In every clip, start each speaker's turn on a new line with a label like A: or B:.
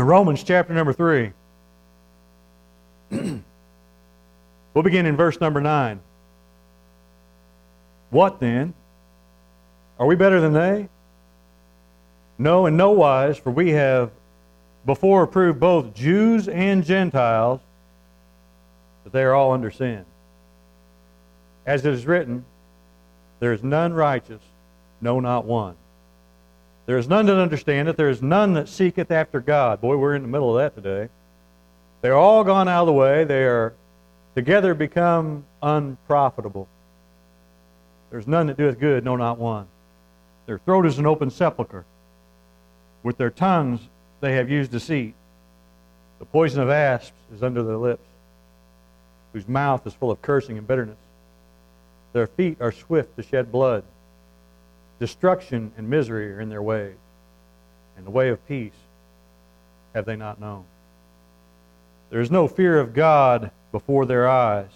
A: Romans chapter number 3. We'll begin in verse number 9. What then? Are we better than they? No, in no wise, for we have before proved both Jews and Gentiles that they are all under sin. As it is written, there is none righteous, no, not one. There is none that understandeth, there is none that seeketh after God. Boy, we're in the middle of that today. They are all gone out of the way. They are together become unprofitable. There's none that doeth good, no, not one. Their throat is an open sepulchre. With their tongues they have used deceit. The poison of asps is under their lips, whose mouth is full of cursing and bitterness. Their feet are swift to shed blood. Destruction and misery are in their ways, and the way of peace have they not known. There is no fear of God before their eyes.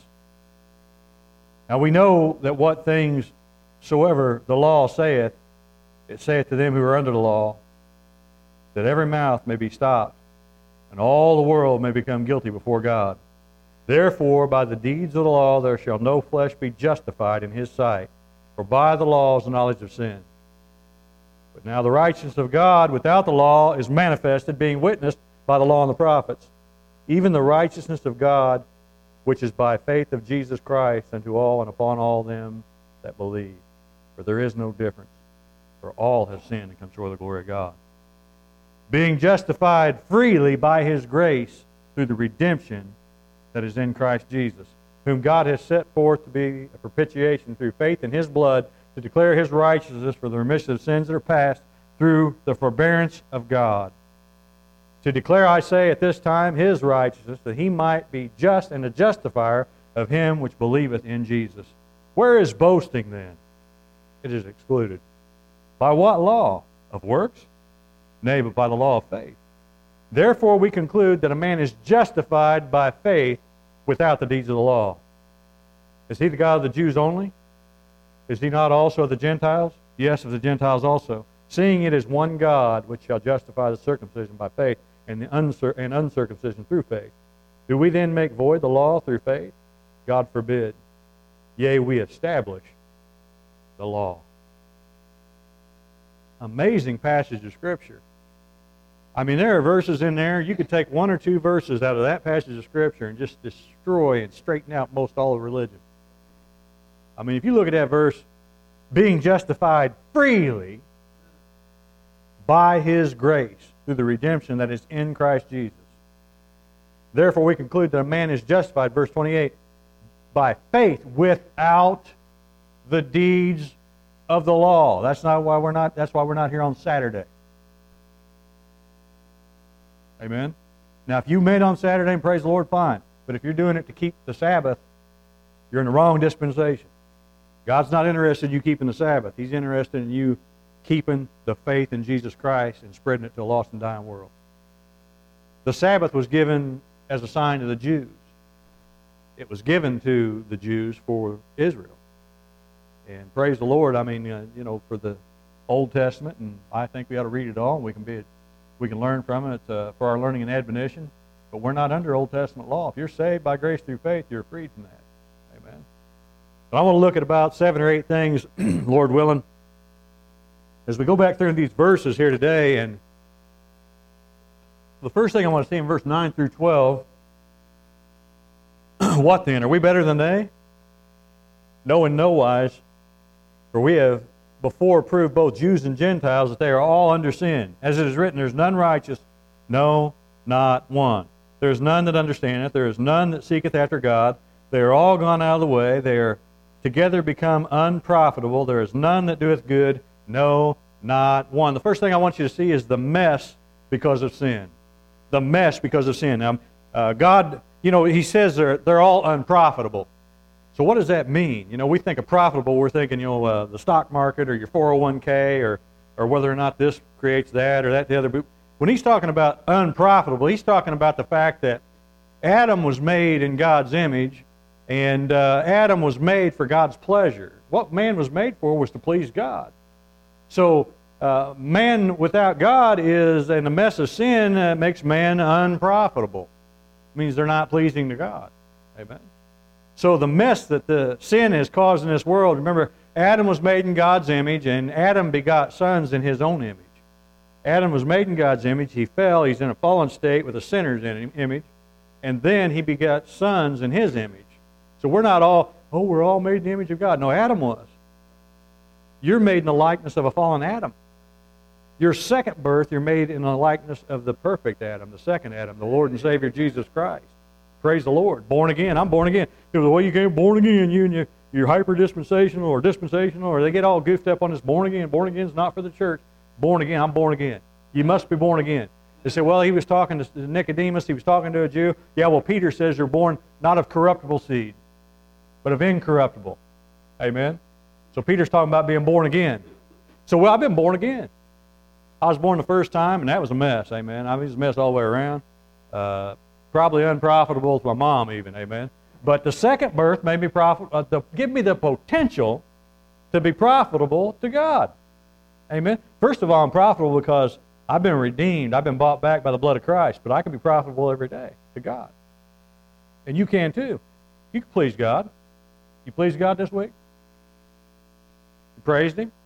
A: Now we know that what things soever the law saith, it saith to them who are under the law, that every mouth may be stopped, and all the world may become guilty before God. Therefore, by the deeds of the law there shall no flesh be justified in his sight, for by the law is the knowledge of sin. But now the righteousness of God without the law is manifested, being witnessed by the law and the prophets, even the righteousness of God, which is by faith of Jesus Christ unto all and upon all them that believe. For there is no difference, for all have sinned and come short of the glory of God. Being justified freely by his grace through the redemption that is in Christ Jesus, whom God has set forth to be a propitiation through faith in his blood, to declare his righteousness for the remission of sins that are past through the forbearance of God. To declare, I say, at this time his righteousness, that he might be just and a justifier of him which believeth in Jesus. Where is boasting then? It is excluded. By what law? Of works? Nay, but by the law of faith. Therefore we conclude that a man is justified by faith without the deeds of the law. Is he the God of the Jews only? Is he not also of the Gentiles? Yes, of the Gentiles also. Seeing it is one God which shall justify the circumcision by faith and the uncircumcision through faith. Do we then make void the law through faith? God forbid. Yea, we establish the law. Amazing passage of Scripture. I mean, there are verses in there, you could take one or two verses out of that passage of Scripture and just destroy and straighten out most all of religion. I mean, if you look at that verse, being justified freely by his grace through the redemption that is in Christ Jesus. Therefore we conclude that a man is justified, verse 28, by faith without the deeds of the law. That's why we're not here on Saturday. Amen? Now, if you made on Saturday and praise the Lord, fine. But if you're doing it to keep the Sabbath, you're in the wrong dispensation. God's not interested in you keeping the Sabbath. He's interested in you keeping the faith in Jesus Christ and spreading it to a lost and dying world. The Sabbath was given as a sign to the Jews. It was given to the Jews for Israel. And praise the Lord, I mean, for the Old Testament, and I think we ought to read it all, and we can learn from it for our learning and admonition. But we're not under Old Testament law. If you're saved by grace through faith, you're freed from that. Amen. But I want to look at about 7 or 8 things, Lord willing, as we go back through these verses here today. And the first thing I want to see in verse 9 through 12, what then? Are we better than they? No, in no wise. For we have before proved both Jews and Gentiles that they are all under sin. As it is written, there is none righteous, no, not one. There is none that understandeth, there is none that seeketh after God. They are all gone out of the way, they are together become unprofitable. There is none that doeth good, no, not one. The first thing I want you to see is the mess because of sin. The mess because of sin. Now, God, He says they're all unprofitable. So what does that mean? We think of profitable, we're thinking, the stock market or your 401k or whether or not this creates that or that the other. But when he's talking about unprofitable, he's talking about the fact that Adam was made in God's image, and Adam was made for God's pleasure. What man was made for was to please God. So man without God is, and the mess of sin makes man unprofitable. It means they're not pleasing to God. Amen. So the mess that the sin has caused in this world, remember, Adam was made in God's image, and Adam begot sons in his own image. Adam was made in God's image. He fell. He's in a fallen state with a sinner's image. And then he begot sons in his image. So we're not all, we're all made in the image of God. No, Adam was. You're made in the likeness of a fallen Adam. Your second birth, you're made in the likeness of the perfect Adam, the second Adam, the Lord and Savior Jesus Christ. Praise the Lord. Born again. I'm born again. People say, well, you came born again, you and you're hyper-dispensational or dispensational, or they get all goofed up on this born again. Born again is not for the church. Born again, I'm born again. You must be born again. They say, well, he was talking to Nicodemus, he was talking to a Jew. Yeah, well, Peter says you're born not of corruptible seed, but of incorruptible. Amen? So Peter's talking about being born again. So, well, I've been born again. I was born the first time, and that was a mess, amen. I mean, it was a mess all the way around. Probably unprofitable to my mom even, amen. But the second birth made me give me the potential to be profitable to God. Amen. First of all, I'm profitable because I've been redeemed. I've been bought back by the blood of Christ. But I can be profitable every day to God. And you can too. You can please God. You pleased God this week? You praised Him?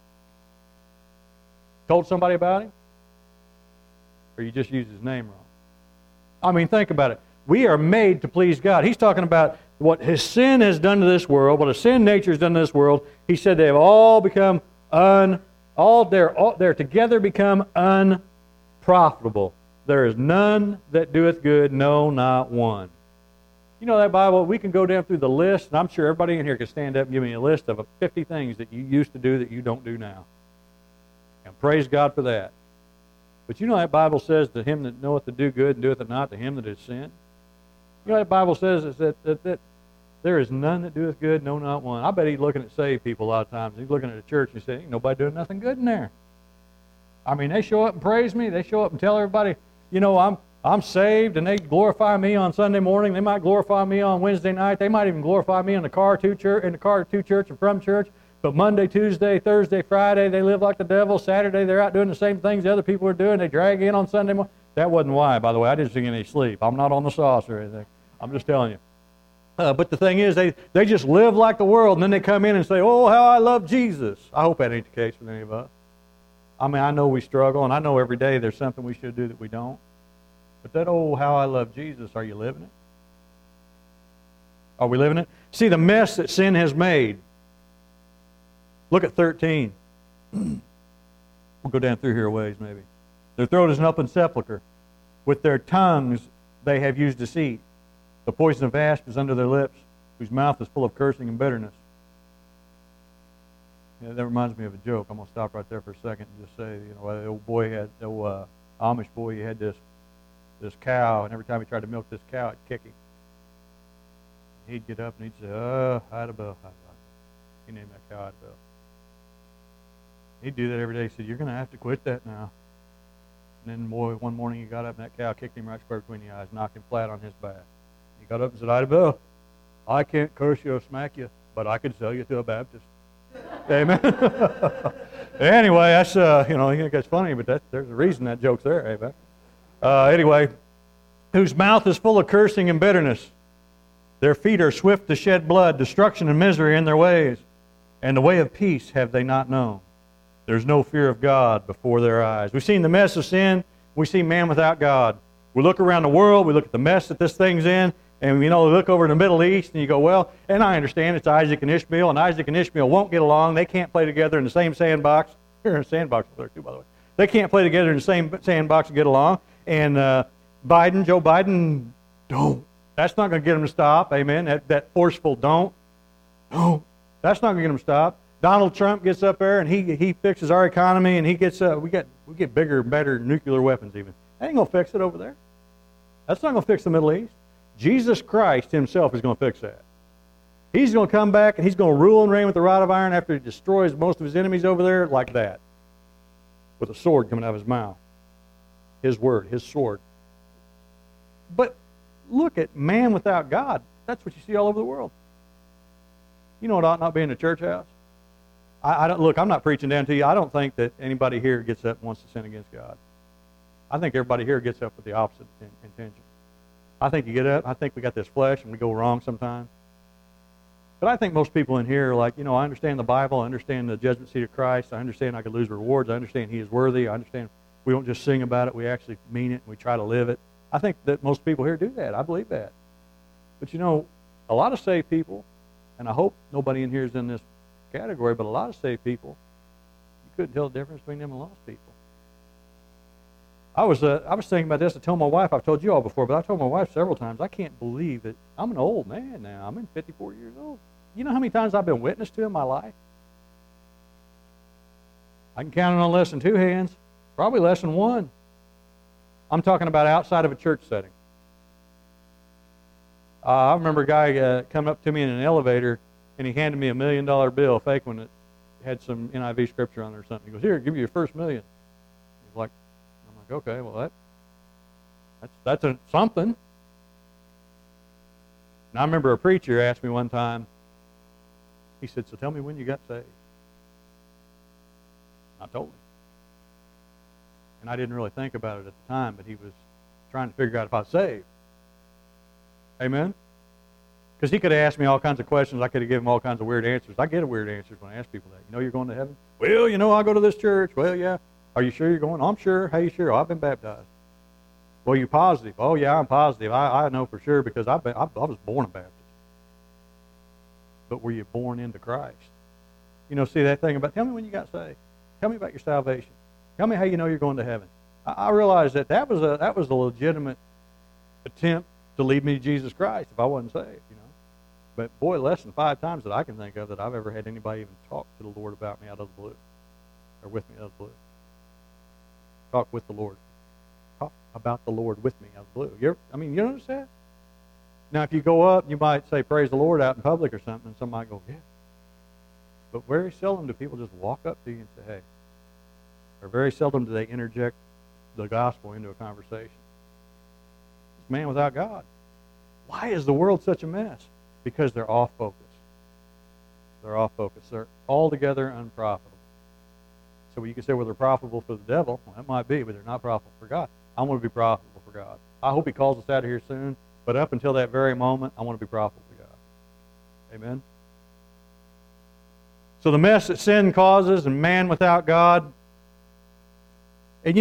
A: Told somebody about Him? Or you just used His name wrong? I mean, think about it. We are made to please God. He's talking about what His sin has done to this world, what His sin nature has done to this world. He said they have all become they're together become unprofitable. There is none that doeth good, no, not one. You know that Bible, we can go down through the list, and I'm sure everybody in here can stand up and give me a list of 50 things that you used to do that you don't do now. And praise God for that. But you know that Bible says, to him that knoweth to do good and doeth it not, to him that is sin. You know that Bible says is that there is none that doeth good, no, not one. I bet he's looking at saved people a lot of times. He's looking at a church and he's saying, ain't nobody doing nothing good in there. I mean, they show up and praise me. They show up and tell everybody, you know, I'm saved, and they glorify me on Sunday morning. They might glorify me on Wednesday night. They might even glorify me in the car to church and from church. But Monday, Tuesday, Thursday, Friday, they live like the devil. Saturday, they're out doing the same things the other people are doing. They drag in on Sunday morning. That wasn't why, by the way. I didn't sing any sleep. I'm not on the sauce or anything. I'm just telling you. But the thing is, they just live like the world, and then they come in and say, oh, how I love Jesus. I hope that ain't the case with any of us. I mean, I know we struggle, and I know every day there's something we should do that we don't. But that, oh, how I love Jesus, are you living it? Are we living it? See the mess that sin has made. Look at 13. We'll go down through here a ways, maybe. Their throat is an open sepulchre. With their tongues they have used deceit. The poison of asp is under their lips, whose mouth is full of cursing and bitterness. Yeah, that reminds me of a joke. I'm going to stop right there for a second and just say, you know, the old boy had, the Amish boy, he had this cow, and every time he tried to milk this cow, it'd kick him. He'd get up and he'd say, Idabel. He named that cow Idabel. He'd do that every day. He said, you're going to have to quit that now. And then, boy, one morning he got up and that cow kicked him right square between the eyes, knocked him flat on his back. He got up and said, Idabel, I can't curse you or smack you, but I could sell you to a Baptist. Amen. Anyway, that's, you know, you think that's funny, but there's a reason that joke's there. Amen. Anyway, whose mouth is full of cursing and bitterness. Their feet are swift to shed blood, destruction and misery in their ways. And the way of peace have they not known. There's no fear of God before their eyes. We've seen the mess of sin. We see man without God. We look around the world. We look at the mess that this thing's in. And, you know, we look over in the Middle East and you go, well, and I understand it's Isaac and Ishmael, and Isaac and Ishmael won't get along. They can't play together in the same sandbox. They're in a sandbox over there too, by the way. They can't play together in the same sandbox and get along. And Joe Biden, don't. That's not going to get him to stop. Amen. That forceful don't. That's not going to get him to stop. Donald Trump gets up there and he fixes our economy, and he gets we get bigger and better nuclear weapons even. That ain't going to fix it over there. That's not going to fix the Middle East. Jesus Christ himself is going to fix that. He's going to come back and he's going to rule and reign with the rod of iron after he destroys most of his enemies over there like that. With a sword coming out of his mouth. His word, his sword. But look at man without God. That's what you see all over the world. You know what ought not be in the church house? I don't, look, I'm not preaching down to you. I don't think that anybody here gets up and wants to sin against God. I think everybody here gets up with the opposite intention. I think you get up, I think we got this flesh and we go wrong sometimes. But I think most people in here are like, I understand the Bible, I understand the judgment seat of Christ, I understand I could lose rewards, I understand He is worthy, I understand we don't just sing about it, we actually mean it and we try to live it. I think that most people here do that. I believe that. But a lot of saved people, and I hope nobody in here is in this category, but a lot of saved people, you couldn't tell the difference between them and lost people. I was thinking about this. I told my wife, I've told you all before, but I told my wife several times, I can't believe that I'm an old man now. I'm 54 years old. You know how many times I've been witness to in my life? I can count it on less than 2 hands, probably less than 1. I'm talking about outside of a church setting. I remember a guy coming up to me in an elevator, and he handed me $1 million bill, fake one that had some NIV scripture on it or something. He goes, "Here, give you your first $1 million." He's like, I'm like, okay, well that's something. And I remember a preacher asked me one time. He said, "So tell me when you got saved." I told him, and I didn't really think about it at the time, but he was trying to figure out if I was saved. Amen. Because he could have asked me all kinds of questions. I could have given him all kinds of weird answers. I get weird answers when I ask people that. You're going to heaven? Well, I go to this church. Well, yeah. Are you sure you're going? I'm sure. How you sure? Oh, I've been baptized. Well, you positive? Oh, yeah, I'm positive. I know for sure because I was born a Baptist. But were you born into Christ? See that thing about, tell me when you got saved. Tell me about your salvation. Tell me how you know you're going to heaven. I realized that was a legitimate attempt to lead me to Jesus Christ if I wasn't saved, But boy, less than 5 times that I can think of that I've ever had anybody even talk to the Lord about me out of the blue, or with me out of the blue. Talk with the Lord. Talk about the Lord with me out of the blue. You notice that? Now, if you go up, you might say praise the Lord out in public or something, and somebody go, yeah. But very seldom do people just walk up to you and say, hey. Or very seldom do they interject the gospel into a conversation. It's man without God. Why is the world such a mess? Because they're off focus. They're off focus. They're altogether unprofitable. So you can say, well, they're profitable for the devil. Well, that might be, but they're not profitable for God. I want to be profitable for God. I hope He calls us out of here soon, but up until that very moment, I want to be profitable for God. Amen? So the mess that sin causes and man without God, and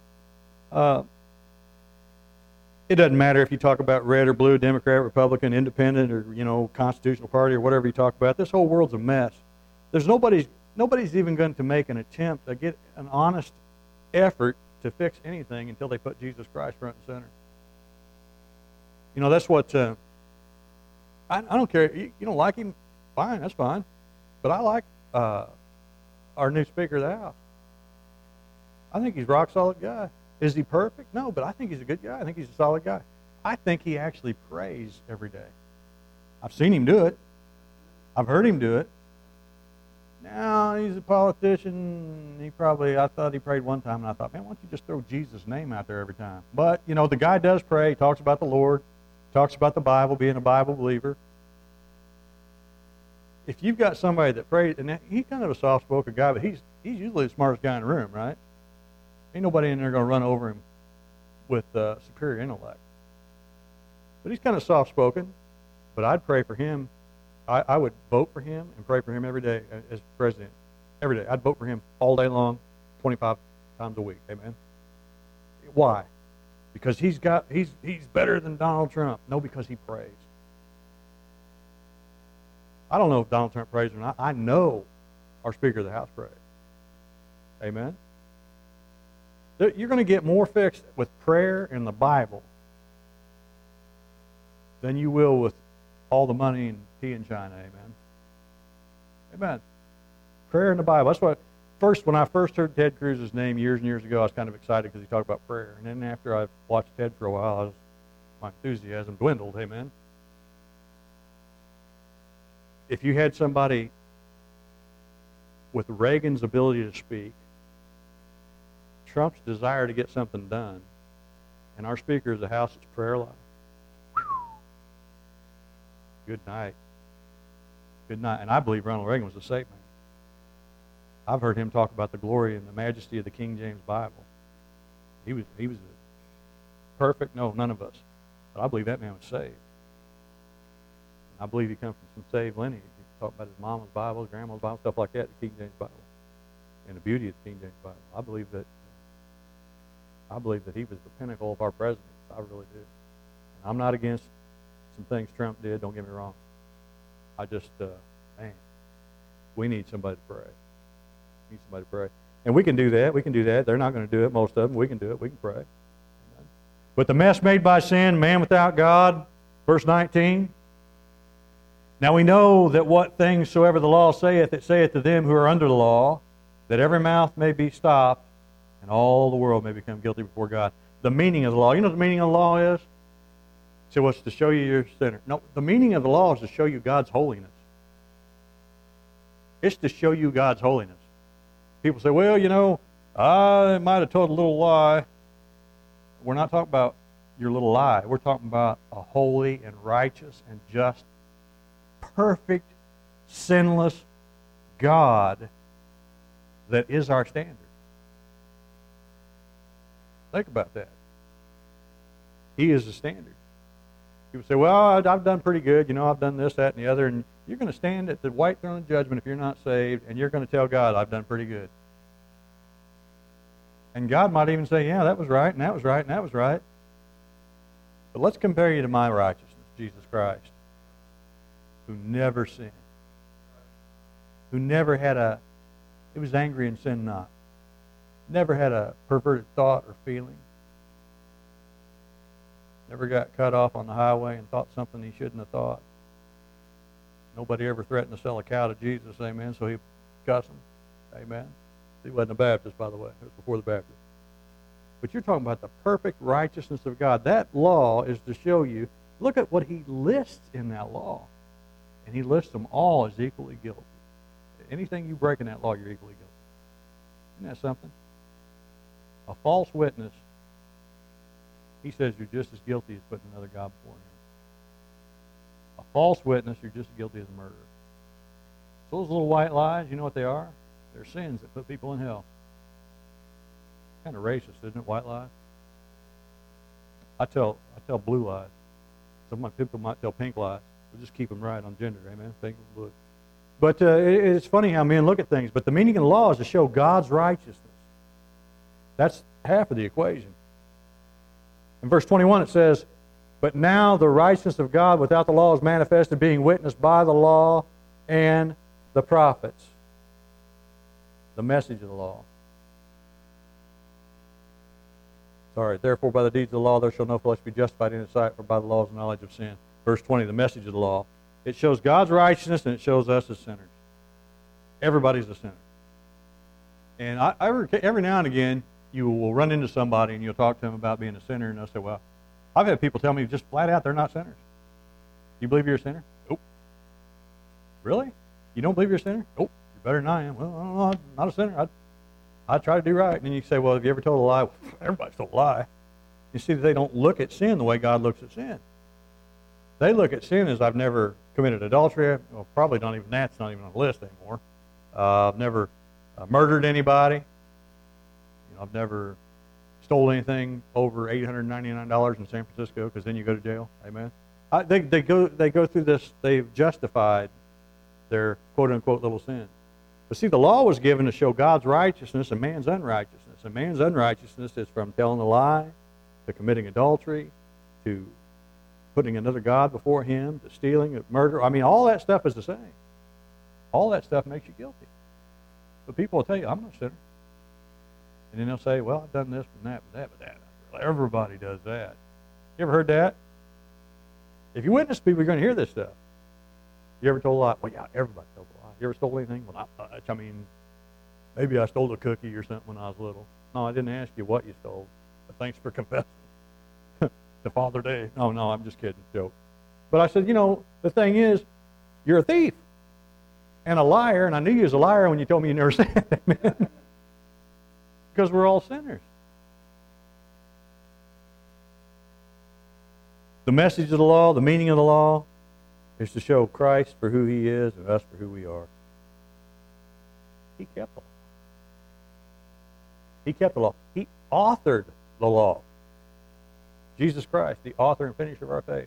A: it doesn't matter if you talk about red or blue, Democrat, Republican, Independent, or Constitutional Party or whatever you talk about. This whole world's a mess. There's nobody's even going to make an attempt to get an honest effort to fix anything until they put Jesus Christ front and center. That's what I don't care. You don't like him, fine, that's fine. But I like our new Speaker of the House. I think he's a rock solid guy. Is he perfect? No, but I think he's a good guy. I think he's a solid guy. I think he actually prays every day. I've seen him do it. I've heard him do it. Now, he's a politician. I thought he prayed one time, and I thought, man, why don't you just throw Jesus' name out there every time? But, the guy does pray. He talks about the Lord, talks about the Bible, being a Bible believer. If you've got somebody that prays, and he's kind of a soft-spoken guy, but he's usually the smartest guy in the room, right? Ain't nobody in there going to run over him with superior intellect. But he's kind of soft-spoken, but I'd pray for him. I would vote for him and pray for him every day as president. Every day. I'd vote for him all day long, 25 times a week. Amen? Why? Because he's better than Donald Trump. No, because he prays. I don't know if Donald Trump prays or not. I know our Speaker of the House prays. Amen? You're going to get more fixed with prayer and the Bible than you will with all the money and tea in China. Amen? Amen. Prayer and the Bible. That's what, when I first heard Ted Cruz's name years and years ago, I was kind of excited because he talked about prayer. And then after I watched Ted for a while, my enthusiasm dwindled. Amen? If you had somebody with Reagan's ability to speak, Trump's desire to get something done, and our Speaker of the House's prayer life, good night. Good night. And I believe Ronald Reagan was a saint man. I've heard him talk about the glory and the majesty of the King James Bible. He was perfect. No, none of us. But I believe that man was saved. I believe he comes from some saved lineage. He talk about his mama's Bible, his grandma's Bible, stuff like that, the King James Bible, and the beauty of the King James Bible. I believe that he was the pinnacle of our presidents. I really do. And I'm not against some things Trump did. Don't get me wrong. I just, man, we need somebody to pray. We need somebody to pray. And we can do that. We can do that. They're not going to do it, most of them. We can do it. We can pray. Amen. But the mess made by sin, man without God, verse 19. Now we know that what things soever the law saith, it saith to them who are under the law, that every mouth may be stopped, and all the world may become guilty before God. The meaning of the law. You know what the meaning of the law is? So what's to show you you're a sinner? No, the meaning of the law is to show you God's holiness. It's to show you God's holiness. People say, well, you know, I might have told a little lie. We're not talking about your little lie. We're talking about a holy and righteous and just, perfect, sinless God that is our standard. Think about that. He is the standard. People say, well, I've done pretty good. You know, I've done this, that, and the other. And you're going to stand at the white throne of judgment if you're not saved, and you're going to tell God, I've done pretty good. And God might even say, yeah, that was right, and that was right, and that was right. But let's compare you to my righteousness, Jesus Christ, who never sinned, who never had he was angry and sinned not, never had a perverted thought or feeling, never got cut off on the highway and thought something he shouldn't have thought. Nobody ever threatened to sell a cow to Jesus, amen, so he cussed him, amen. He wasn't a Baptist, by the way. It was before the Baptist. But you're talking about the perfect righteousness of God. That law is to show you, look at what he lists in that law. And he lists them all as equally guilty. Anything you break in that law, you're equally guilty. Isn't that something? A false witness, he says you're just as guilty as putting another God before him. A false witness, you're just as guilty as a murderer. So those little white lies, you know what they are? They're sins that put people in hell. Kind of racist, isn't it? White lies. I tell blue lies. Some people might tell pink lies. We'll just keep them right on gender, amen? Pink and blue. But it's funny how men look at things. But the meaning of the law is to show God's righteousness. That's half of the equation. In verse 21 it says, but now the righteousness of God without the law is manifested, being witnessed by the law and the prophets. The message of the law. Sorry, therefore by the deeds of the law there shall no flesh be justified in his sight, for by the law is the knowledge of sin. Verse 20, the message of the law. It shows God's righteousness and it shows us as sinners. Everybody's a sinner. And every now and again, you will run into somebody and you'll talk to them about being a sinner, and they'll say, well, I've had people tell me just flat out they're not sinners. You believe you're a sinner? Nope. Really? You don't believe you're a sinner? Nope. Better than I am. Well, I don't know, I'm not a sinner. I try to do right. And then you say, well, have you ever told a lie? Well, everybody's told a lie. You see that they don't look at sin the way God looks at sin. They look at sin as I've never committed adultery. Well, probably not even that's not even on the list anymore. I've never murdered anybody. I've never stole anything over $899 in San Francisco, because then you go to jail. Amen. They go through this. They've justified their quote-unquote little sin. But see, the law was given to show God's righteousness and man's unrighteousness. And man's unrighteousness is from telling a lie, to committing adultery, to putting another God before him, to stealing, to murder. I mean, all that stuff is the same. All that stuff makes you guilty. But people will tell you, I'm not a sinner. And then they'll say, well, I've done this and that and that and that. Well, everybody does that. You ever heard that? If you witness people, you're going to hear this stuff. You ever told a lie? Well, yeah, everybody told a lie. You ever stole anything? Well, not much. I mean, maybe I stole a cookie or something when I was little. No, I didn't ask you what you stole, but thanks for confessing to Father Day. No, I'm just kidding. Joke. But I said, the thing is, you're a thief and a liar, and I knew you was a liar when you told me you never said that. Because we're all sinners. The message of the law, the meaning of the law, is to show Christ for who he is and us for who we are. He kept the law. He kept the law. He authored the law. Jesus Christ, the author and finisher of our faith.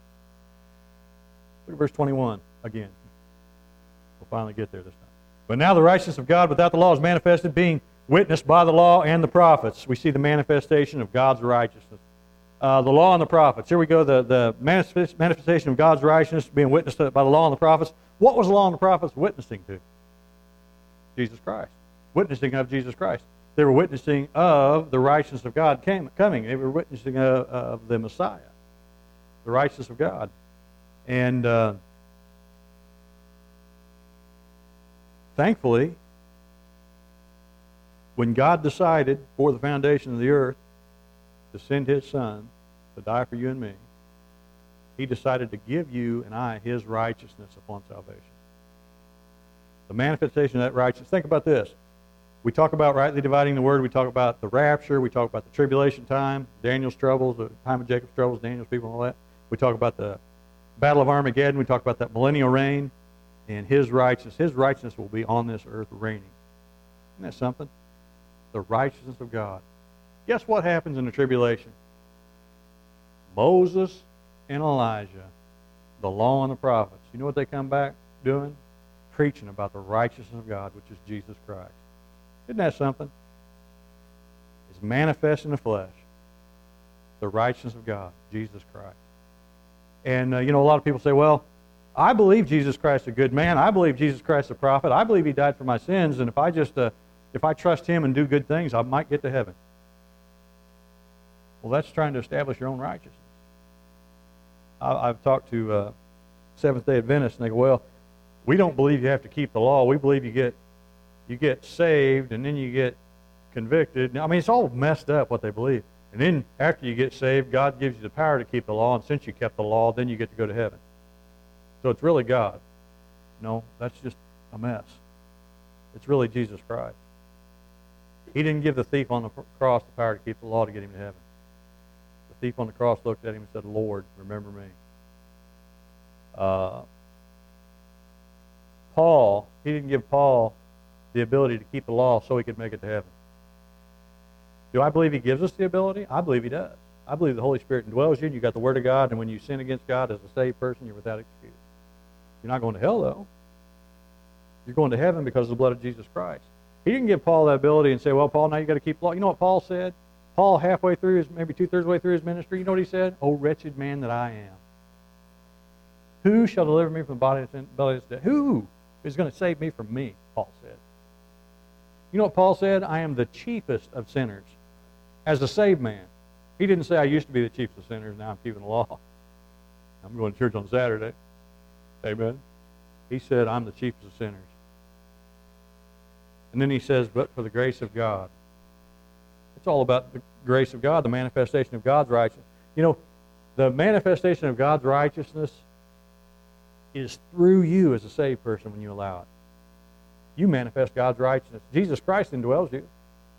A: Look at verse 21 again. We'll finally get there this time. But now the righteousness of God without the law is manifested, being witnessed by the law and the prophets. We see the manifestation of God's righteousness. The law and the prophets. Here we go, the manifestation of God's righteousness being witnessed by the law and the prophets. What was the law and the prophets witnessing to? Jesus Christ. Witnessing of Jesus Christ. They were witnessing of the righteousness of God coming. They were witnessing of the Messiah, the righteousness of God. And thankfully, when God decided for the foundation of the earth to send His Son to die for you and me, He decided to give you and I His righteousness upon salvation. The manifestation of that righteousness. Think about this. We talk about rightly dividing the word. We talk about the rapture. We talk about the tribulation time, Daniel's troubles, the time of Jacob's troubles, Daniel's people, and all that. We talk about the battle of Armageddon. We talk about that millennial reign and His righteousness. His righteousness will be on this earth reigning. Isn't that something? The righteousness of God. Guess what happens in the tribulation? Moses and Elijah, the law and the prophets. You know what they come back doing? Preaching about the righteousness of God, which is Jesus Christ. Isn't that something? It's manifest in the flesh. The righteousness of God, Jesus Christ. And, a lot of people say, well, I believe Jesus Christ is a good man. I believe Jesus Christ is a prophet. I believe He died for my sins. And if I trust Him and do good things, I might get to heaven. Well, that's trying to establish your own righteousness. I've talked to Seventh-day Adventists, and they go, well, we don't believe you have to keep the law. We believe you get saved, and then you get convicted. I mean, it's all messed up what they believe. And then after you get saved, God gives you the power to keep the law, and since you kept the law, then you get to go to heaven. So it's really God. No, that's just a mess. It's really Jesus Christ. He didn't give the thief on the cross the power to keep the law to get him to heaven. The thief on the cross looked at him and said, Lord, remember me. Paul, he didn't give Paul the ability to keep the law so he could make it to heaven. Do I believe He gives us the ability? I believe He does. I believe the Holy Spirit indwells you, and you got the Word of God, and when you sin against God as a saved person, you're without excuse. You're not going to hell, though. You're going to heaven because of the blood of Jesus Christ. He didn't give Paul that ability and say, well, Paul, now you got to keep the law. You know what Paul said? Paul, halfway through maybe 2/3 way through his ministry, you know what he said? Oh, wretched man that I am. Who shall deliver me from the body of death? Who is going to save me from me? Paul said. You know what Paul said? I am the chiefest of sinners. As a saved man. He didn't say I used to be the chiefest of sinners, now I'm keeping the law. I'm going to church on Saturday. Amen. He said I'm the chiefest of sinners. And then he says, but for the grace of God. It's all about the grace of God, the manifestation of God's righteousness. The manifestation of God's righteousness is through you as a saved person when you allow it. You manifest God's righteousness. Jesus Christ indwells you.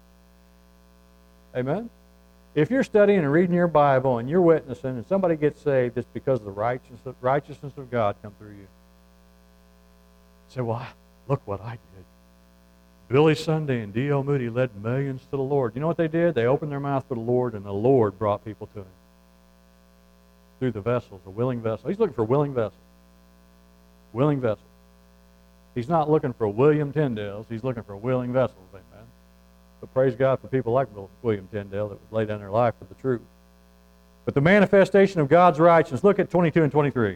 A: Amen? If you're studying and reading your Bible and you're witnessing and somebody gets saved, it's because of the righteousness of God come through you. You say, well, look what I did. Billy Sunday and D.L. Moody led millions to the Lord. You know what they did? They opened their mouth to the Lord, and the Lord brought people to Him. Through the vessels, a willing vessel. He's looking for willing vessels. Willing vessels. He's not looking for William Tyndales. He's looking for willing vessels. Amen. But praise God for people like William Tyndale that would lay down their life for the truth. But the manifestation of God's righteousness, look at 22 and 23.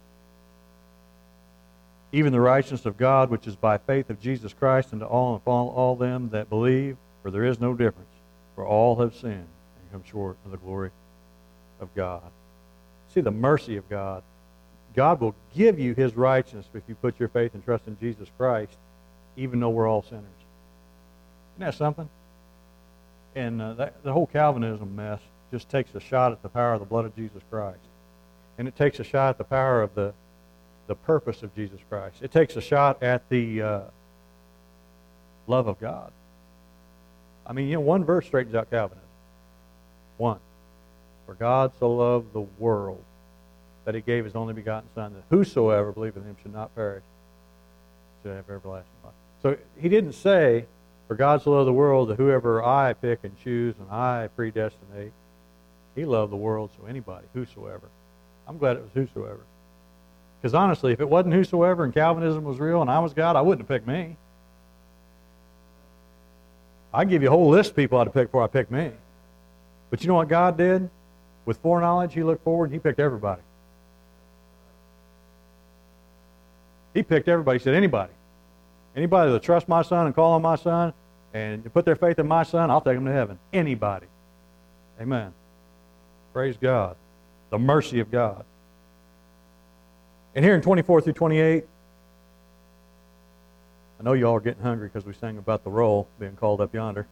A: Even the righteousness of God, which is by faith of Jesus Christ, unto all them that believe, for there is no difference, for all have sinned and come short of the glory of God. See the mercy of God. God will give you His righteousness if you put your faith and trust in Jesus Christ, even though we're all sinners. Isn't that something? And the whole Calvinism mess just takes a shot at the power of the blood of Jesus Christ. And it takes a shot at the power of the purpose of Jesus Christ. It takes a shot at the love of God. I mean, one verse straightens out Calvinism. One. For God so loved the world that He gave His only begotten Son, that whosoever believeth in Him should not perish, should have everlasting life. So He didn't say For God so loved the world that whoever I pick and choose and I predestinate, He loved the world, so anybody, whosoever. I'm glad it was whosoever. Because honestly, if it wasn't whosoever and Calvinism was real and I was God, I wouldn't have picked me. I'd give you a whole list of people I'd have picked before I picked me. But you know what God did? With foreknowledge, He looked forward and He picked everybody. He picked everybody. He said, anybody. Anybody that trust my Son and call on my Son and put their faith in my Son, I'll take them to heaven. Anybody. Amen. Praise God. The mercy of God. And here in 24 through 28, I know you all are getting hungry because we sang about the roll being called up yonder.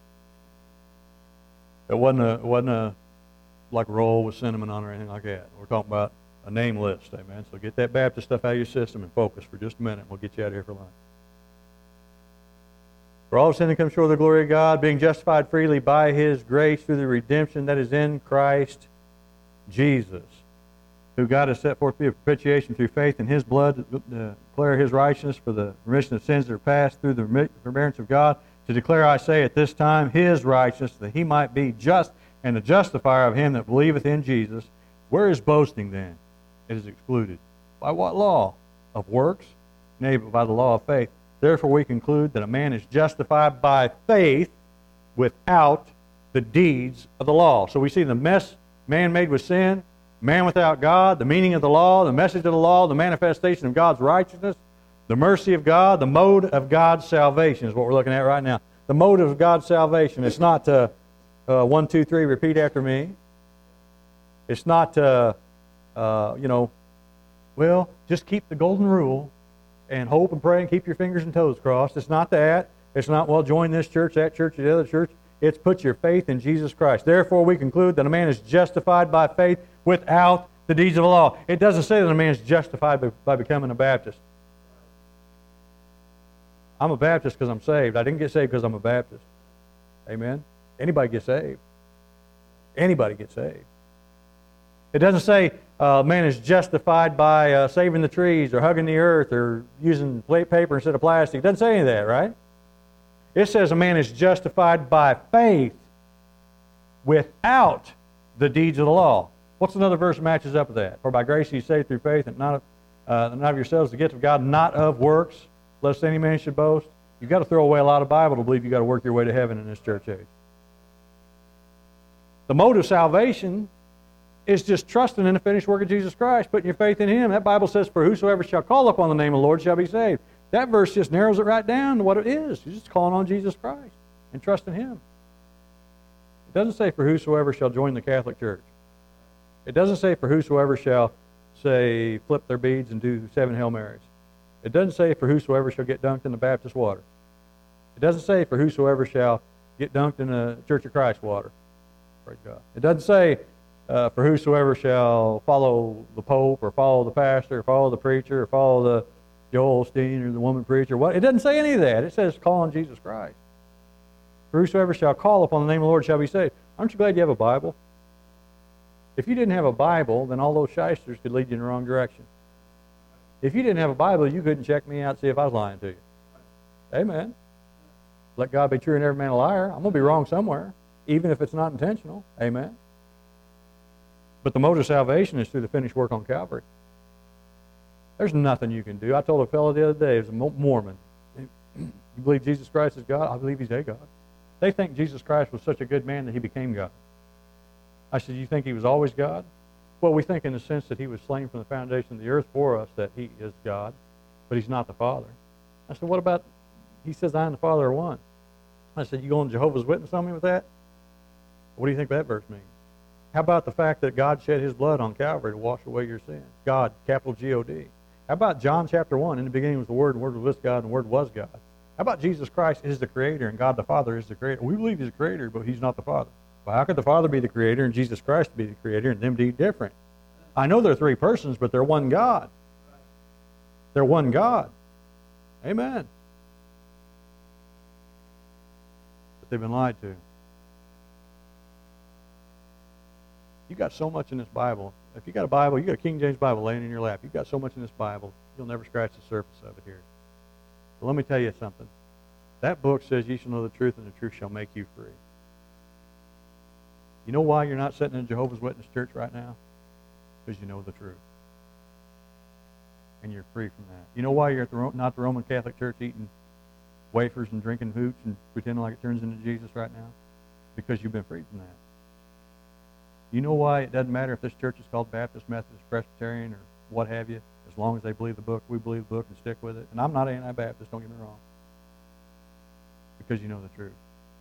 A: It wasn't a like roll with cinnamon on or anything like that. We're talking about a name list, amen. So get that Baptist stuff out of your system and focus for just a minute. We'll get you out of here for lunch. For all sin that comes short of the glory of God, being justified freely by His grace through the redemption that is in Christ Jesus, who God has set forth to be a propitiation through faith in His blood, to declare His righteousness for the remission of sins that are past through the forbearance of God, to declare, I say, at this time, His righteousness, that He might be just and the justifier of him that believeth in Jesus. Where is boasting then? It is excluded. By what law? Of works? Nay, but by the law of faith. Therefore we conclude that a man is justified by faith without the deeds of the law. So we see the mess man made with sin, man without God, the meaning of the law, the message of the law, the manifestation of God's righteousness, the mercy of God, the mode of God's salvation is what we're looking at right now. The mode of God's salvation. It's not 1, 2, 3, repeat after me. It's not, well, just keep the golden rule and hope and pray and keep your fingers and toes crossed. It's not that. It's not, well, join this church, that church, the other church. It's put your faith in Jesus Christ. Therefore, we conclude that a man is justified by faith without the deeds of the law. It doesn't say that a man is justified by becoming a Baptist. I'm a Baptist because I'm saved. I didn't get saved because I'm a Baptist. Amen? Anybody gets saved. Anybody gets saved. It doesn't say man is justified by saving the trees or hugging the earth or using paper instead of plastic. It doesn't say any of that, right? It says a man is justified by faith without the deeds of the law. What's another verse that matches up with that? For by grace you saved through faith, and not of yourselves, the gift of God, not of works, lest any man should boast. You've got to throw away a lot of Bible to believe you've got to work your way to heaven in this church age. The mode of salvation is just trusting in the finished work of Jesus Christ, putting your faith in Him. That Bible says, for whosoever shall call upon the name of the Lord shall be saved. That verse just narrows it right down to what it is. You're just calling on Jesus Christ and trusting Him. It doesn't say for whosoever shall join the Catholic Church. It doesn't say for whosoever shall, say, flip their beads and do 7 Hail Marys. It doesn't say for whosoever shall get dunked in the Baptist water. It doesn't say for whosoever shall get dunked in the Church of Christ water. Praise God. It doesn't say for whosoever shall follow the Pope or follow the pastor or follow the preacher or follow the Joel Osteen or the woman preacher. What? It doesn't say any of that. It says call on Jesus Christ. For whosoever shall call upon the name of the Lord shall be saved. Aren't you glad you have a Bible? If you didn't have a Bible, then all those shysters could lead you in the wrong direction. If you didn't have a Bible, you couldn't check me out and see if I was lying to you. Amen. Let God be true and every man a liar. I'm going to be wrong somewhere, even if it's not intentional. Amen. But the mode of salvation is through the finished work on Calvary. There's nothing you can do. I told a fellow the other day, he was a Mormon. You believe Jesus Christ is God? I believe He's a God. They think Jesus Christ was such a good man that He became God. I said, you think He was always God? Well, we think in the sense that He was slain from the foundation of the earth for us, that He is God, but He's not the Father. I said, what about, He says, I and the Father are one. I said, you going Jehovah's Witness on me with that? What do you think that verse means? How about the fact that God shed His blood on Calvary to wash away your sins? God, capital G-O-D. How about John chapter 1? In the beginning was the Word, and the Word was with God, and the Word was God. How about Jesus Christ is the Creator, and God the Father is the Creator? We believe He's the Creator, but He's not the Father. Well, how could the Father be the Creator and Jesus Christ be the Creator and them be different? I know they're 3 persons, but they're one God. They're one God. Amen. But they've been lied to. You got so much in this Bible. If you got a Bible, you got a King James Bible laying in your lap. You've got so much in this Bible, you'll never scratch the surface of it here. But let me tell you something. That book says, "Ye shall know the truth, and the truth shall make you free." You know why you're not sitting in a Jehovah's Witness church right now? Because you know the truth. And you're free from that. You know why you're at not the Roman Catholic Church eating wafers and drinking hooch and pretending like it turns into Jesus right now? Because you've been freed from that. You know why it doesn't matter if this church is called Baptist, Methodist, Presbyterian, or what have you, as long as they believe the book, we believe the book and stick with it. And I'm not anti-Baptist, don't get me wrong. Because you know the truth.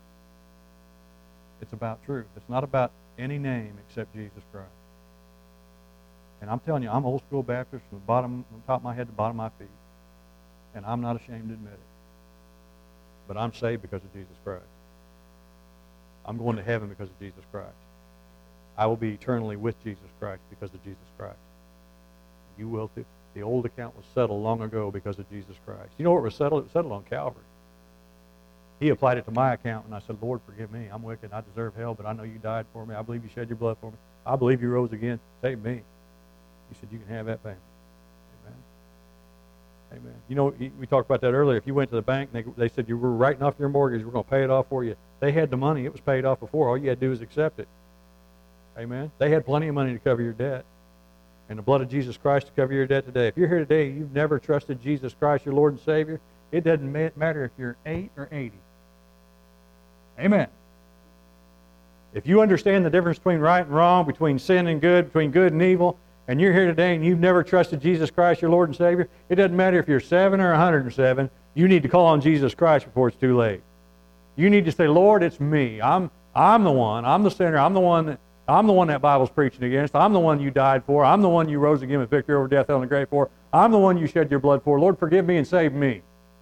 A: It's about truth. It's not about any name except Jesus Christ. And I'm telling you, I'm old school Baptist from the top of my head to the bottom of my feet. And I'm not ashamed to admit it. But I'm saved because of Jesus Christ. I'm going to heaven because of Jesus Christ. I will be eternally with Jesus Christ because of Jesus Christ. You will too. The old account was settled long ago because of Jesus Christ. You know what was settled? It was settled on Calvary. He applied it to my account, and I said, "Lord, forgive me. I'm wicked. I deserve hell, but I know you died for me. I believe you shed your blood for me. I believe you rose again. Save me." He said, "You can have that payment." Amen. Amen. You know, we talked about that earlier. If you went to the bank and they said you were writing off your mortgage, we're going to pay it off for you. They had the money. It was paid off before. All you had to do was accept it. Amen. They had plenty of money to cover your debt. And the blood of Jesus Christ to cover your debt today. If you're here today, you've never trusted Jesus Christ, your Lord and Savior, it doesn't matter if you're 8 or 80. Amen. If you understand the difference between right and wrong, between sin and good, between good and evil, and you're here today and you've never trusted Jesus Christ, your Lord and Savior, it doesn't matter if you're 7 or 107, you need to call on Jesus Christ before it's too late. You need to say, "Lord, it's me. I'm the one. I'm the sinner. I'm the one that Bible's preaching against. I'm the one you died for. I'm the one you rose again with victory over death, hell, and the grave for. I'm the one you shed your blood for. Lord, forgive me and save me.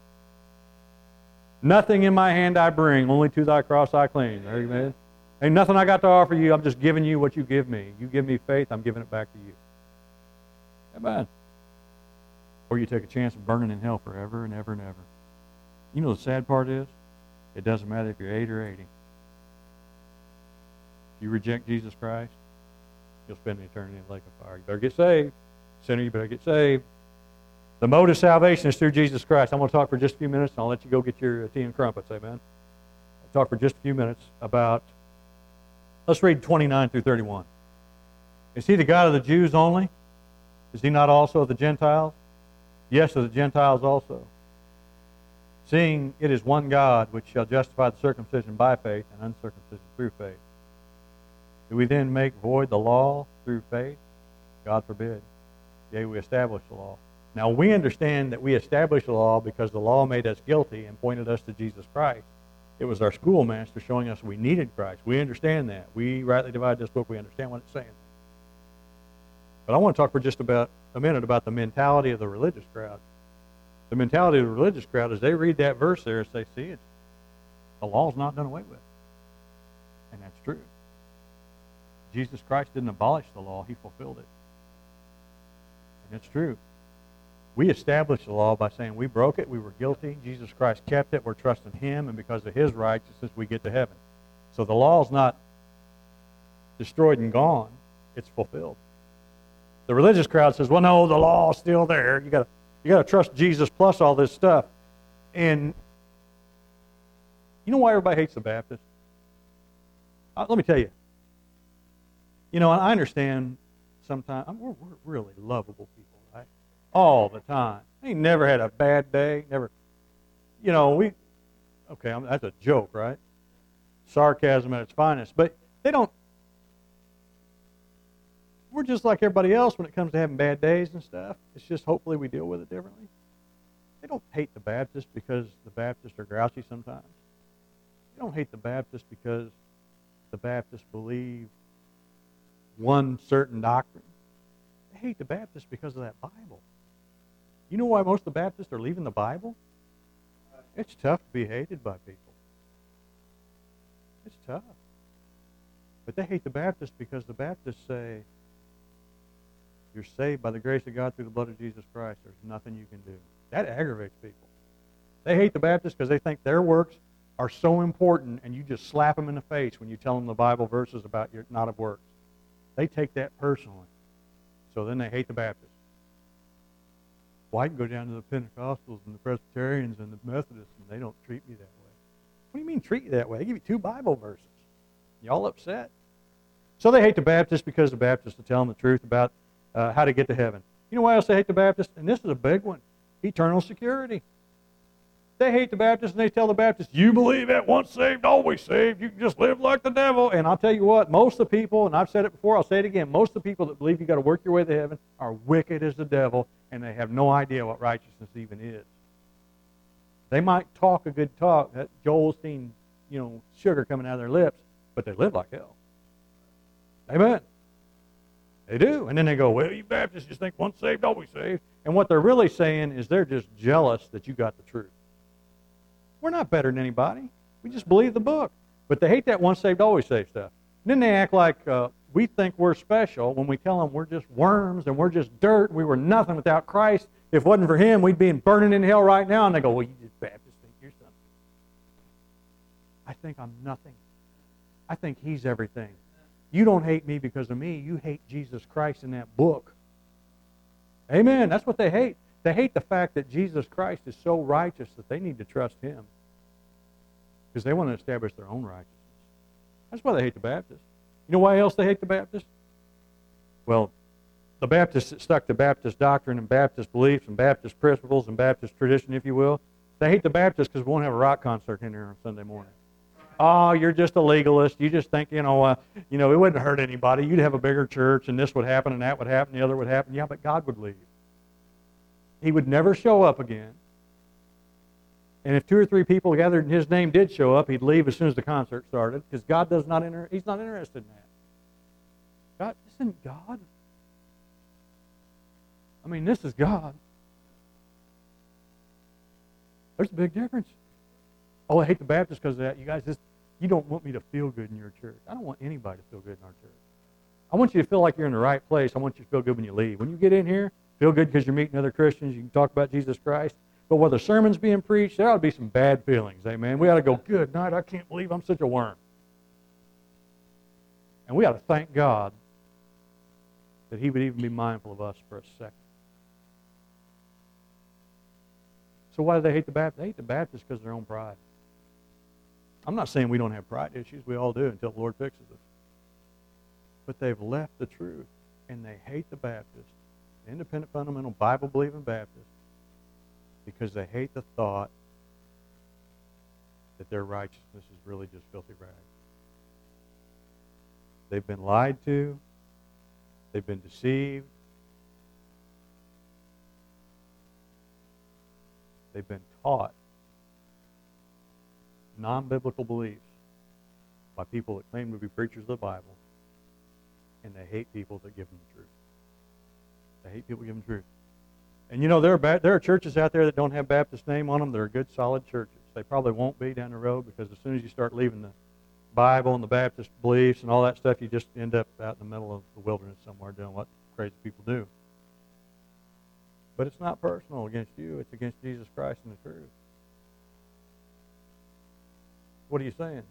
A: Nothing in my hand I bring, only to thy cross I cling." Amen. Ain't nothing I got to offer you. I'm just giving you what you give me. You give me faith, I'm giving it back to you. Amen. Or you take a chance of burning in hell forever and ever and ever. You know the sad part is, it doesn't matter if you're 8 or 80. If you reject Jesus Christ, you'll spend an eternity in the lake of fire. You better get saved. Sinner, you better get saved. The mode of salvation is through Jesus Christ. I'm going to talk for just a few minutes, and I'll let you go get your tea and crumpets. Amen. I'll talk for just a few minutes about, let's read 29 through 31. Is he the God of the Jews only? Is he not also of the Gentiles? Yes, of the Gentiles also. Seeing it is one God which shall justify the circumcision by faith and uncircumcision through faith. Do we then make void the law through faith? God forbid. Yea, we establish the law. Now, we understand that we established the law because the law made us guilty and pointed us to Jesus Christ. It was our schoolmaster showing us we needed Christ. We understand that. We rightly divide this book. We understand what it's saying. But I want to talk for just about a minute about the mentality of the religious crowd. The mentality of the religious crowd is they read that verse there and say, "See, the law's not done away with." And that's true. Jesus Christ didn't abolish the law. He fulfilled it. And it's true. We established the law by saying we broke it, we were guilty, Jesus Christ kept it, we're trusting him, and because of his righteousness we get to heaven. So the law's not destroyed and gone, it's fulfilled. The religious crowd says, "Well, no, the law's still there. You got to trust Jesus plus all this stuff." And you know why everybody hates the Baptists? Let me tell you. You know, I understand sometimes we're really lovable people, right? All the time. They never had a bad day. Never. You know, that's a joke, right? Sarcasm at its finest. But they don't. We're just like everybody else when it comes to having bad days and stuff. It's just hopefully we deal with it differently. They don't hate the Baptists because the Baptists are grouchy sometimes. They don't hate the Baptists because the Baptists believe one certain doctrine. They hate the Baptists because of that Bible. You know why most of the Baptists are leaving the Bible? It's tough to be hated by people. It's tough. But they hate the Baptists because the Baptists say, you're saved by the grace of God through the blood of Jesus Christ. There's nothing you can do. That aggravates people. They hate the Baptists because they think their works are so important, and you just slap them in the face when you tell them the Bible verses about your not of works. They take that personally. So then they hate the Baptists. Well, I can go down to the Pentecostals and the Presbyterians and the Methodists, and they don't treat me that way. What do you mean treat you that way? They give you 2 Bible verses. Y'all upset? So they hate the Baptists because the Baptists will tell them the truth about how to get to heaven. You know why else they hate the Baptists? And this is a big one. Eternal security. They hate the Baptists, and they tell the Baptists, you believe that once saved, always saved. You can just live like the devil. And I'll tell you what, most of the people, and I've said it before, I'll say it again, most of the people that believe you've got to work your way to heaven are wicked as the devil, and they have no idea what righteousness even is. They might talk a good talk, that Joel Osteen, sugar coming out of their lips, but they live like hell. Amen. They do. And then they go, well, you Baptists just think once saved, always saved. And what they're really saying is they're just jealous that you got the truth. We're not better than anybody. We just believe the book. But they hate that once saved, always saved stuff. And then they act like we think we're special when we tell them we're just worms and we're just dirt. We were nothing without Christ. If it wasn't for Him, we'd be burning in hell right now. And they go, well, you just Baptists think you're something. I think I'm nothing. I think He's everything. You don't hate me because of me. You hate Jesus Christ in that book. Amen. That's what they hate. They hate the fact that Jesus Christ is so righteous that they need to trust Him because they want to establish their own righteousness. That's why they hate the Baptists. You know why else they hate the Baptists? Well, the Baptists that stuck to Baptist doctrine and Baptist beliefs and Baptist principles and Baptist tradition, if you will, they hate the Baptists because we won't have a rock concert in here on Sunday morning. Oh, you're just a legalist. You just think, it wouldn't hurt anybody. You'd have a bigger church, and this would happen, and that would happen, the other would happen. Yeah, but God would leave. He would never show up again. And if 2 or 3 people gathered in His name did show up, He'd leave as soon as the concert started, because God He's not interested in that. God isn't God. I mean, this is God. There's a big difference. Oh, I hate the Baptists because of that. You guys you don't want me to feel good in your church. I don't want anybody to feel good in our church. I want you to feel like you're in the right place. I want you to feel good when you leave. When you get in here, feel good because you're meeting other Christians. You can talk about Jesus Christ. But while the sermon's being preached, there ought to be some bad feelings. Amen. We ought to go, good night, I can't believe I'm such a worm. And we ought to thank God that He would even be mindful of us for a second. So why do they hate the Baptists? They hate the Baptists because of their own pride. I'm not saying we don't have pride issues. We all do until the Lord fixes us. But they've left the truth, and they hate the Baptists, independent, fundamental, Bible-believing Baptists, because they hate the thought that their righteousness is really just filthy rags. They've been lied to. They've been deceived. They've been taught non-biblical beliefs by people that claim to be preachers of the Bible, and they hate people that give them the truth. They hate people that give them the truth. And there are churches out there that don't have Baptist name on them that are good, solid churches. They probably won't be down the road because as soon as you start leaving the Bible and the Baptist beliefs and all that stuff, you just end up out in the middle of the wilderness somewhere doing what crazy people do. But it's not personal against you. It's against Jesus Christ and the truth. What are you saying?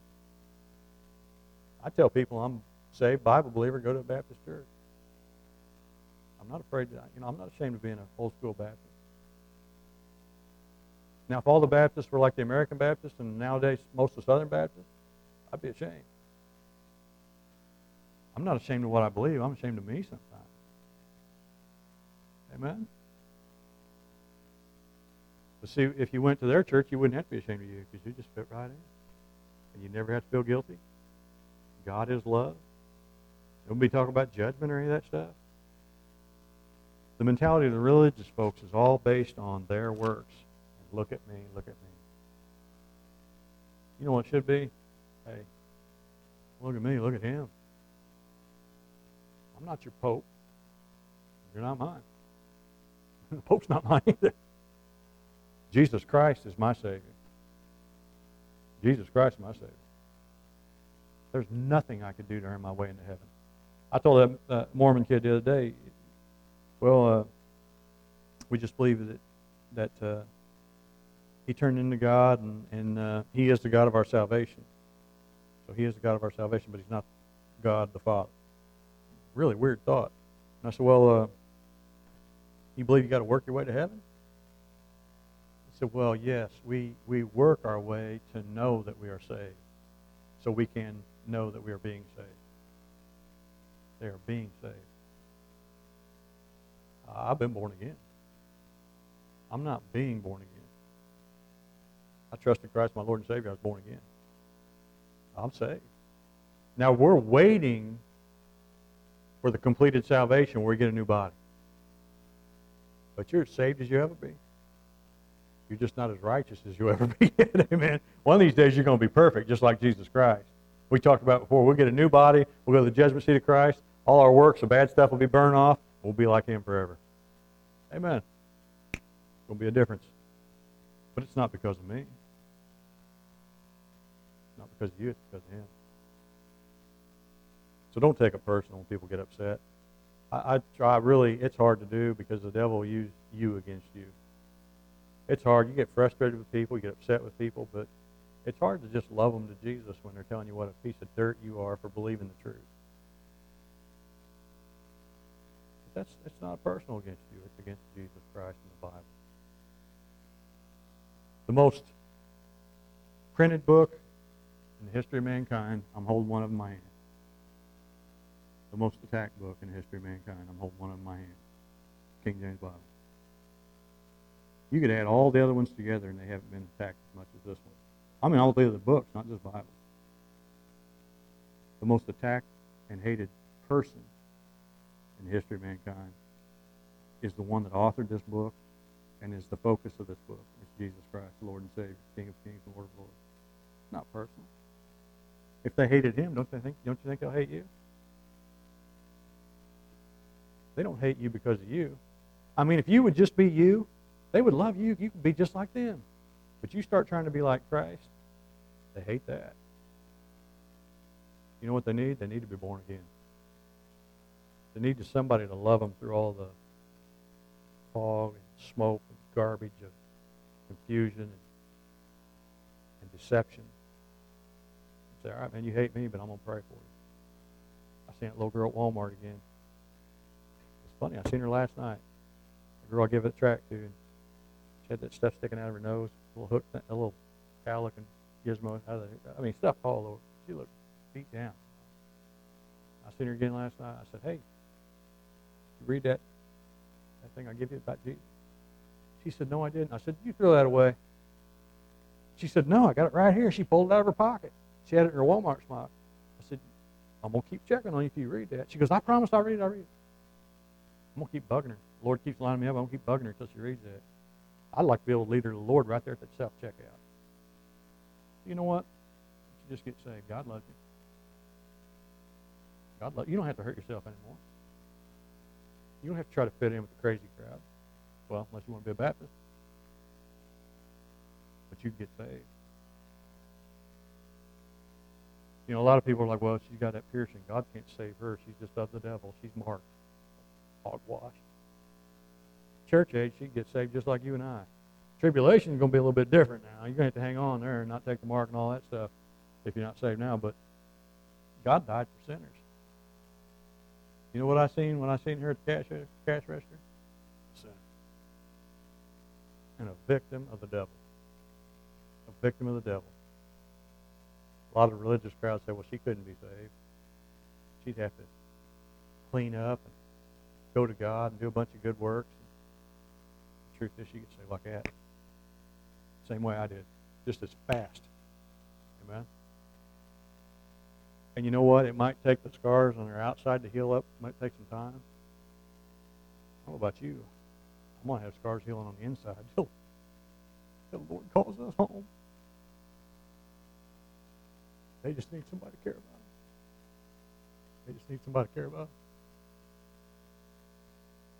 A: I tell people I'm a saved Bible believer, go to a Baptist church. I'm not afraid I'm not ashamed of being an old school Baptist. Now, if all the Baptists were like the American Baptists and nowadays most of the Southern Baptists, I'd be ashamed. I'm not ashamed of what I believe. I'm ashamed of me sometimes. Amen? But see, if you went to their church, you wouldn't have to be ashamed of you because you just fit right in. And you never have to feel guilty. God is love. Don't be talking about judgment or any of that stuff. The mentality of the religious folks is all based on their works. And look at me, look at me. You know what it should be? Hey, look at me, look at him. I'm not your Pope. You're not mine. The Pope's not mine either. Jesus Christ is my Savior. Jesus Christ is my Savior. There's nothing I could do to earn my way into heaven. I told that Mormon kid the other day, we just believe that he turned into God and he is the God of our salvation. So he is the God of our salvation, but he's not God the Father. Really weird thought. And I said, you believe you got to work your way to heaven? said, well, yes, we work our way to know that we are saved, so we can know that we are being saved. They are being saved. I've been born again. I'm not being born again. I trusted Christ, my Lord and Savior. I was born again. I'm saved. Now we're waiting for the completed salvation where we get a new body. But you're as saved as you ever be. You're just not as righteous as you'll ever be. Amen. One of these days you're going to be perfect, just like Jesus Christ. We talked about before, we'll get a new body, we'll go to the judgment seat of Christ, all our works, the bad stuff will be burned off, we'll be like Him forever. Amen. There'll be a difference. But it's not because of me. It's not because of you, it's because of Him. So don't take it personal when people get upset. I try really, it's hard to do because the devil will use you against you. It's hard. You get frustrated with people, you get upset with people, but it's hard to just love them to Jesus when they're telling you what a piece of dirt you are for believing the truth. But it's not personal against you. It's against Jesus Christ and the Bible. The most printed book in the history of mankind, I'm holding one of them in my hand. The most attacked book in the history of mankind, I'm holding one of them in my hand. King James Bible. You could add all the other ones together and they haven't been attacked as much as this one. I mean all the other books, not just Bible. The most attacked and hated person in the history of mankind is the one that authored this book and is the focus of this book. It's Jesus Christ, the Lord and Savior, King of Kings and Lord of Lords. It's not personal. If they hated Him, don't you think they'll hate you? They don't hate you because of you. I mean, if you would just be you, they would love you. You could be just like them. But you start trying to be like Christ, they hate that. You know what they need? They need to be born again. They need somebody to love them through all the fog and smoke and garbage of confusion and deception. Say, all right, man, you hate me, but I'm going to pray for you. I seen that little girl at Walmart again. It's funny, I seen her last night. The girl I gave it a track to, and she had that stuff sticking out of her nose, a little hook, a little cow-looking gizmo. I mean, stuff all over. She looked beat down. I seen her again last night. I said, hey, you read that thing I give you about Jesus? She said, no, I didn't. I said, you throw that away. She said, no, I got it right here. She pulled it out of her pocket. She had it in her Walmart smock. I said, I'm going to keep checking on you if you read that. She goes, I promise I'll read it. I'm going to keep bugging her. The Lord keeps lining me up. I'm going to keep bugging her until she reads that. I'd like to be able to lead her to the Lord right there at that self-checkout. You know what? You just get saved. God loves you. You don't have to hurt yourself anymore. You don't have to try to fit in with the crazy crowd. Well, unless you want to be a Baptist. But you can get saved. You know, a lot of people are like, well, she's got that piercing. God can't save her. She's just of the devil. She's marked. Hogwash. Church age, she can get saved just like you and I. Tribulation is going to be a little bit different now. You're going to have to hang on there and not take the mark and all that stuff if you're not saved now. But God died for sinners. You know what I seen when I seen her at the cash register? Sinner. And a victim of the devil. A victim of the devil. A lot of religious crowds say, well, she couldn't be saved. She'd have to clean up and go to God and do a bunch of good works. The truth is, she gets saved like that. Same way I did. Just as fast. Amen? And you know what? It might take the scars on her outside to heal up. It might take some time. I don't know about you. I'm going to have scars healing on the inside till the Lord calls us home. They just need somebody to care about them. They just need somebody to care about them.